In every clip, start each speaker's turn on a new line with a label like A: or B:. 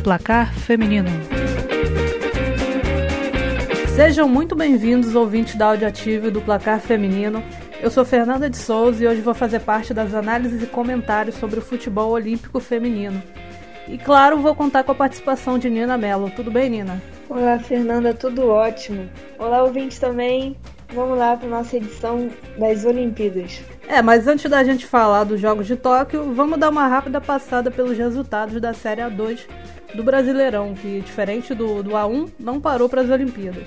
A: Placar Feminino. Sejam muito bem-vindos, ouvintes da Audioativo e do Placar Feminino. Eu sou Fernanda de Souza e hoje vou fazer parte das análises e comentários sobre o futebol olímpico feminino. E claro, vou contar com a participação de Nina Mello. Tudo bem, Nina?
B: Olá, Fernanda, tudo ótimo. Olá, ouvintes também. Vamos lá para a nossa edição das Olimpíadas.
A: Mas antes da gente falar dos Jogos de Tóquio, vamos dar uma rápida passada pelos resultados da Série A2 do Brasileirão, que, diferente do A1, não parou para as Olimpíadas.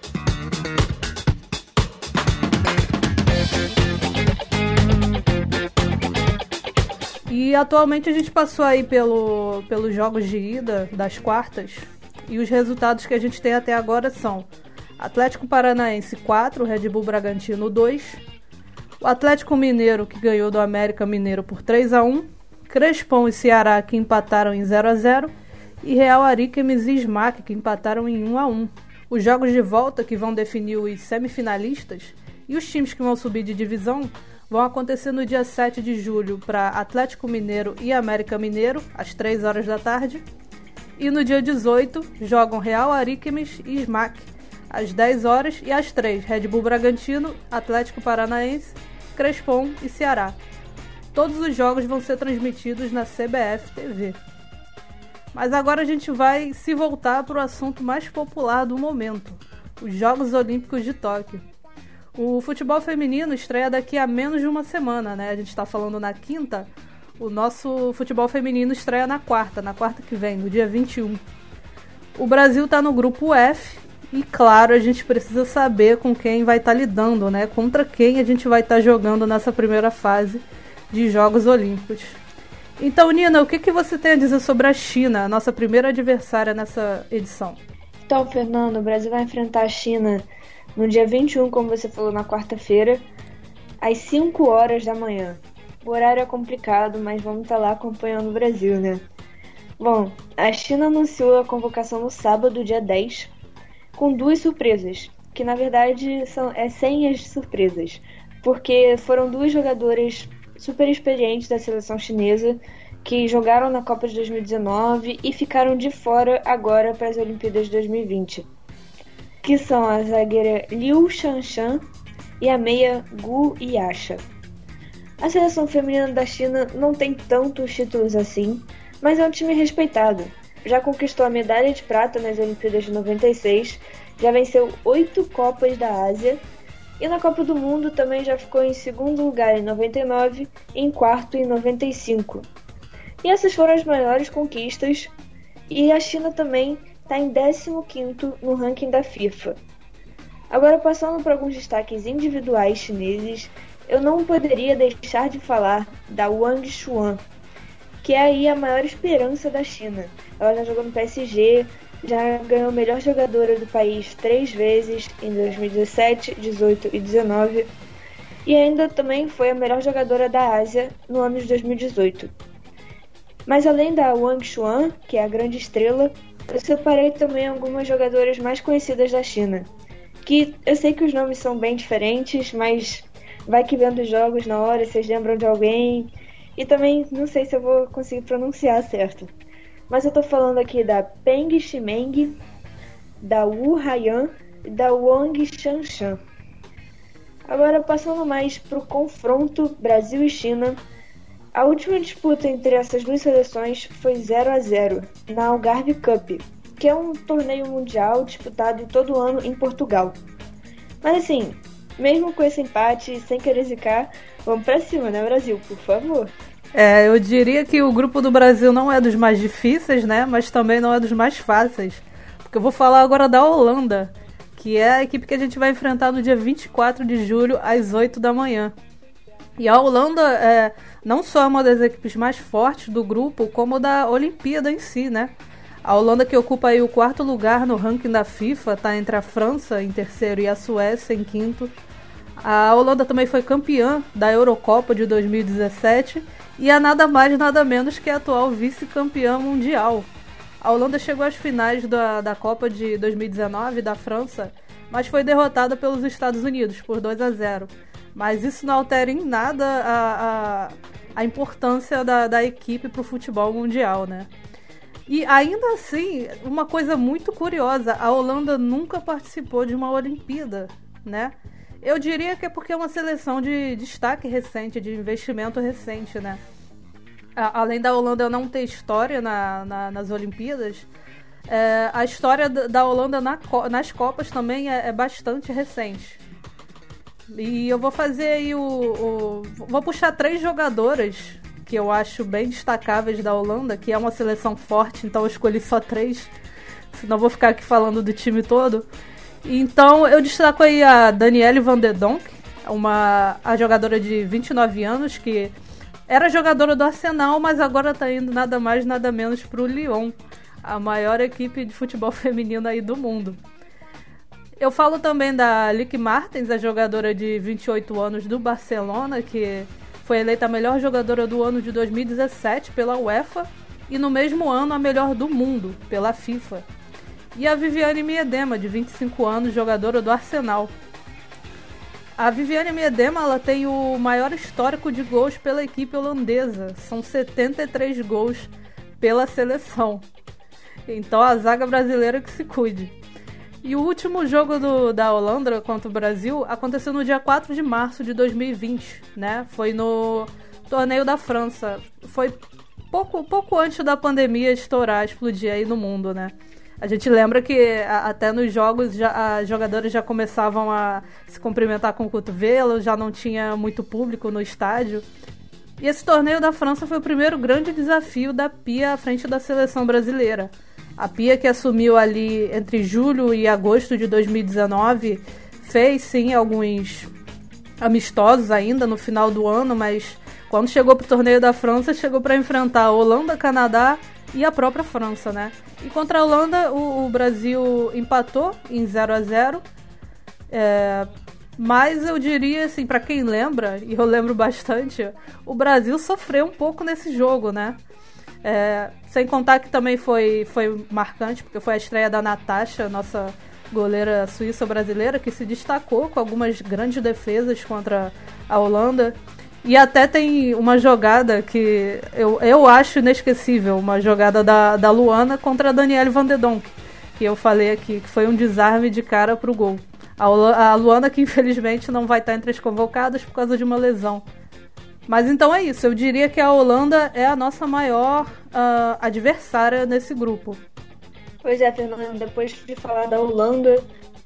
A: E atualmente a gente passou aí pelos jogos de ida das quartas, e os resultados que a gente tem até agora são Atlético Paranaense 4, Red Bull Bragantino 2, o Atlético Mineiro, que ganhou do América Mineiro por 3-1, Crespon e Ceará, que empataram em 0-0, e Real Ariquemes e SMAC, que empataram em 1-1. Os jogos de volta, que vão definir os semifinalistas e os times que vão subir de divisão, vão acontecer no dia 7 de julho para Atlético Mineiro e América Mineiro, às 3 horas da tarde. E no dia 18, jogam Real Ariquemes e SMAC, às 10 horas, e às 3, Red Bull Bragantino, Atlético Paranaense, Crespon e Ceará. Todos os jogos vão ser transmitidos na CBF TV. Mas agora a gente vai se voltar para o assunto mais popular do momento, os Jogos Olímpicos de Tóquio. O futebol feminino estreia daqui a menos de uma semana, né? A gente está falando na quinta, o nosso futebol feminino estreia na quarta que vem, no dia 21. O Brasil está no grupo F e, claro, a gente precisa saber com quem vai estar lidando, né? Contra quem a gente vai estar jogando nessa primeira fase de Jogos Olímpicos. Então, Nina, o que você tem a dizer sobre a China, a nossa primeira adversária nessa edição?
B: Então, Fernando, o Brasil vai enfrentar a China no dia 21, como você falou, na quarta-feira, às 5 horas da manhã. O horário é complicado, mas vamos estar lá acompanhando o Brasil, né? Bom, a China anunciou a convocação no sábado, dia 10, com duas surpresas, que na verdade são sem as surpresas, porque foram duas jogadoras super experientes da seleção chinesa que jogaram na Copa de 2019 e ficaram de fora agora para as Olimpíadas de 2020, que são a zagueira Liu Shanshan e a meia Gu Yasha. A seleção feminina da China não tem tantos títulos assim, mas é um time respeitado. Já conquistou a medalha de prata nas Olimpíadas de 96, já venceu 8 Copas da Ásia e na Copa do Mundo também já ficou em segundo lugar em 99 e em quarto em 95. E essas foram as maiores conquistas, e a China também está em 15º no ranking da FIFA. Agora, passando por alguns destaques individuais chineses, eu não poderia deixar de falar da Wang Chuan, que é aí a maior esperança da China. Ela já jogou no PSG, já ganhou melhor jogadora do país 3 vezes em 2017, 18 e 19, e ainda também foi a melhor jogadora da Ásia no ano de 2018. Mas além da Wang Chuan, que é a grande estrela, eu separei também algumas jogadoras mais conhecidas da China, que eu sei que os nomes são bem diferentes, mas vai que vendo os jogos na hora, vocês lembram de alguém, e também não sei se eu vou conseguir pronunciar certo. Mas eu tô falando aqui da Peng Ximeng, da Wu Haiyan e da Wang Shanshan. Agora, passando mais pro confronto Brasil e China, a última disputa entre essas duas seleções foi 0-0 na Algarve Cup, que é um torneio mundial disputado todo ano em Portugal. Mas assim, mesmo com esse empate e sem querer zicar, vamos pra cima, né, Brasil, por favor.
A: Eu diria que o grupo do Brasil não é dos mais difíceis, né, mas também não é dos mais fáceis. Porque eu vou falar agora da Holanda, que é a equipe que a gente vai enfrentar no dia 24 de julho, às 8 da manhã. E a Holanda não só é uma das equipes mais fortes do grupo, como da Olimpíada em si, né? A Holanda, que ocupa aí o 4º lugar no ranking da FIFA, está entre a França em terceiro e a Suécia em quinto. A Holanda também foi campeã da Eurocopa de 2017 e é nada mais nada menos que a atual vice-campeã mundial. A Holanda chegou às finais da Copa de 2019 da França, mas foi derrotada pelos Estados Unidos por 2-0. Mas isso não altera em nada a importância da equipe para o futebol mundial, né? E ainda assim, uma coisa muito curiosa, a Holanda nunca participou de uma Olimpíada, né? Eu diria que é porque é uma seleção de destaque recente, de investimento recente, né? Além da Holanda não ter história nas Olimpíadas, a história da Holanda nas Copas também é bastante recente. E eu vou fazer aí vou puxar 3 jogadoras que eu acho bem destacáveis da Holanda, que é uma seleção forte, então eu escolhi só 3, senão eu vou ficar aqui falando do time todo. Então eu destaco aí a Danielle van der Donk, a jogadora de 29 anos, que era jogadora do Arsenal, mas agora está indo nada mais nada menos para o Lyon, a maior equipe de futebol feminino aí do mundo. Eu falo também da Lieke Martens, a jogadora de 28 anos do Barcelona, que foi eleita a melhor jogadora do ano de 2017 pela UEFA e no mesmo ano a melhor do mundo pela FIFA. E a Viviane Miedema, de 25 anos, jogadora do Arsenal. A Viviane Miedema, ela tem o maior histórico de gols pela equipe holandesa. São 73 gols pela seleção. Então a zaga brasileira que se cuide. E o último jogo da Holanda contra o Brasil aconteceu no dia 4 de março de 2020, né? Foi no torneio da França. Foi pouco antes da pandemia explodir aí no mundo, né? A gente lembra que até nos jogos as jogadoras já começavam a se cumprimentar com o cotovelo, já não tinha muito público no estádio. E esse torneio da França foi o primeiro grande desafio da Pia à frente da seleção brasileira. A Pia, que assumiu ali entre julho e agosto de 2019, fez sim alguns amistosos ainda no final do ano, mas quando chegou para o torneio da França, chegou para enfrentar a Holanda, Canadá e a própria França, né? E contra a Holanda, o Brasil empatou em 0-0. Mas eu diria, assim, para quem lembra, e eu lembro bastante, o Brasil sofreu um pouco nesse jogo, né? Sem contar que também foi marcante, porque foi a estreia da Natasha, nossa goleira suíça-brasileira, que se destacou com algumas grandes defesas contra a Holanda. E até tem uma jogada que eu acho inesquecível, uma jogada da Luana contra a Danielle van der Donk, que eu falei aqui, que foi um desarme de cara pro gol. A Luana, que infelizmente não vai estar entre as convocadas por causa de uma lesão. Mas então é isso, eu diria que a Holanda é a nossa maior adversária nesse grupo.
B: Pois é, Fernanda, depois de falar da Holanda,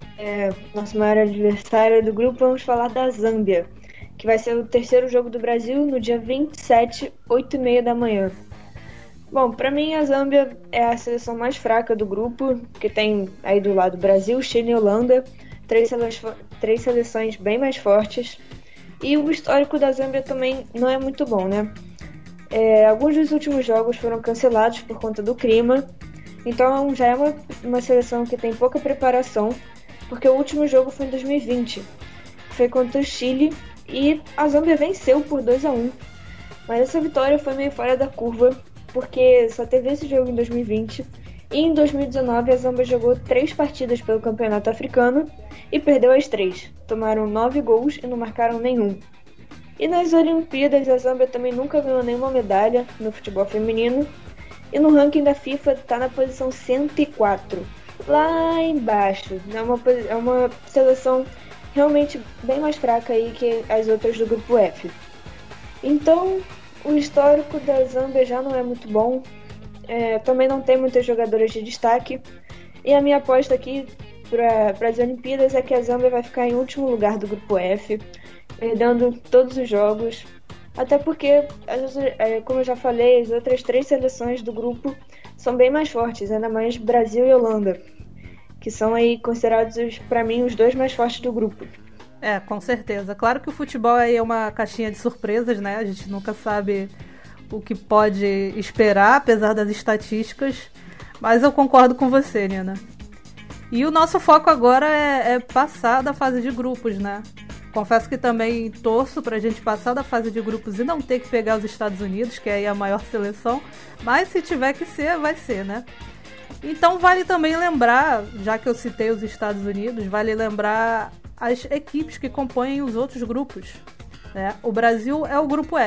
B: nossa maior adversária do grupo, vamos falar da Zâmbia, que vai ser o terceiro jogo do Brasil no dia 27, 8h30 da manhã. Bom, pra mim a Zâmbia é a seleção mais fraca do grupo, que tem aí do lado Brasil, Chile e Holanda, três seleções bem mais fortes. E o histórico da Zâmbia também não é muito bom, né? Alguns dos últimos jogos foram cancelados por conta do clima, então já é uma seleção que tem pouca preparação, porque o último jogo foi em 2020, foi contra o Chile, e a Zâmbia venceu por 2-1. Mas essa vitória foi meio fora da curva, porque só teve esse jogo em 2020, e em 2019 a Zâmbia jogou 3 partidas pelo Campeonato Africano e perdeu as 3. Tomaram 9 gols e não marcaram nenhum. E nas Olimpíadas a Zâmbia também nunca ganhou nenhuma medalha no futebol feminino, e no ranking da FIFA está na posição 104, lá embaixo. É uma seleção realmente bem mais fraca aí que as outras do grupo F. Então, o histórico da Zâmbia já não é muito bom. Também não tem muitas jogadoras de destaque. E a minha aposta aqui para as Olimpíadas é que a Zâmbia vai ficar em último lugar do grupo F, perdendo todos os jogos. Até porque, como eu já falei, as outras 3 seleções do grupo são bem mais fortes, ainda mais Brasil e Holanda, que são aí considerados, para mim, os 2 mais fortes do grupo.
A: Com certeza. Claro que o futebol aí é uma caixinha de surpresas, né? A gente nunca sabe o que pode esperar, apesar das estatísticas. Mas eu concordo com você, Nina. E o nosso foco agora é passar da fase de grupos, né? Confesso que também torço pra gente passar da fase de grupos e não ter que pegar os Estados Unidos, que é aí a maior seleção. Mas se tiver que ser, vai ser, né? Então vale também lembrar, já que eu citei os Estados Unidos, vale lembrar as equipes que compõem os outros grupos, né? O Brasil é o grupo F.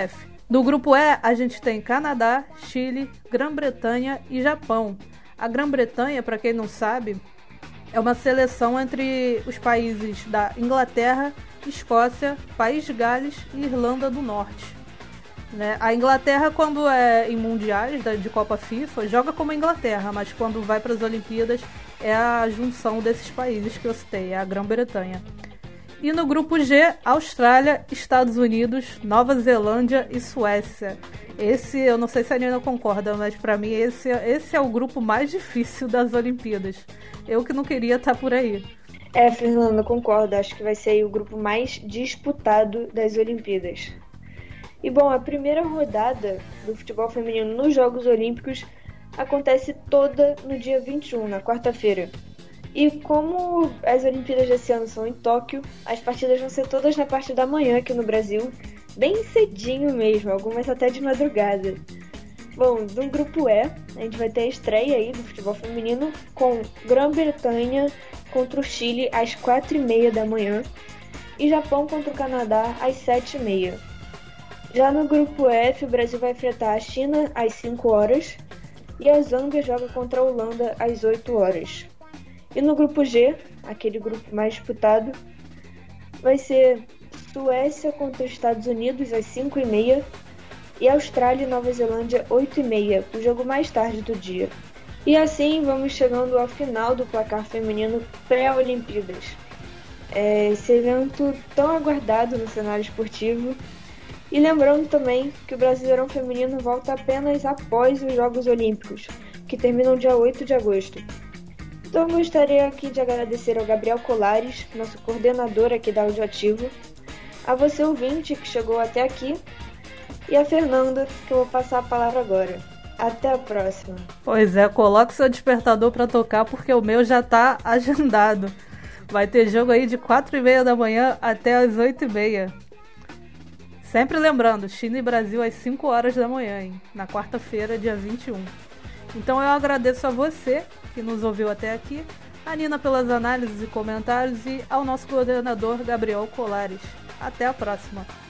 A: No grupo E, a gente tem Canadá, Chile, Grã-Bretanha e Japão. A Grã-Bretanha, para quem não sabe, é uma seleção entre os países da Inglaterra, Escócia, País de Gales e Irlanda do Norte. Né? A Inglaterra, quando é em mundiais de Copa FIFA, joga como a Inglaterra, mas quando vai para as Olimpíadas é a junção desses países que eu citei, é a Grã-Bretanha. E no grupo G, Austrália, Estados Unidos, Nova Zelândia e Suécia. Esse, eu não sei se a Nina concorda, mas para mim esse é o grupo mais difícil das Olimpíadas. Eu que não queria estar por aí.
B: Fernanda, concordo. Acho que vai ser aí o grupo mais disputado das Olimpíadas. E bom, a primeira rodada do futebol feminino nos Jogos Olímpicos acontece toda no dia 21, na quarta-feira. E como as Olimpíadas desse ano são em Tóquio, as partidas vão ser todas na parte da manhã aqui no Brasil, bem cedinho mesmo, algumas até de madrugada. Bom, no grupo E, a gente vai ter a estreia aí do futebol feminino com Grã-Bretanha contra o Chile às 4h30 da manhã e Japão contra o Canadá às 7h30. Já no grupo F, o Brasil vai enfrentar a China às 5 horas e a Zâmbia joga contra a Holanda às 8 horas. E no grupo G, aquele grupo mais disputado, vai ser Suécia contra os Estados Unidos às 5h30 e Austrália e Nova Zelândia 8h30, o jogo mais tarde do dia. E assim vamos chegando ao final do placar feminino pré-Olimpíadas. Esse evento tão aguardado no cenário esportivo. E lembrando também que o Brasileirão Feminino volta apenas após os Jogos Olímpicos, que terminam dia 8 de agosto. Então eu gostaria aqui de agradecer ao Gabriel Colares, nosso coordenador aqui da Audioativo, a você ouvinte que chegou até aqui, e a Fernanda, que eu vou passar a palavra agora. Até a próxima.
A: Pois é, coloque seu despertador para tocar porque o meu já tá agendado. Vai ter jogo aí de 4h30 da manhã até as 8h30. Sempre lembrando, China e Brasil às 5 horas da manhã, hein? Na quarta-feira, dia 21. Então eu agradeço a você que nos ouviu até aqui, a Nina pelas análises e comentários e ao nosso coordenador Gabriel Colares. Até a próxima!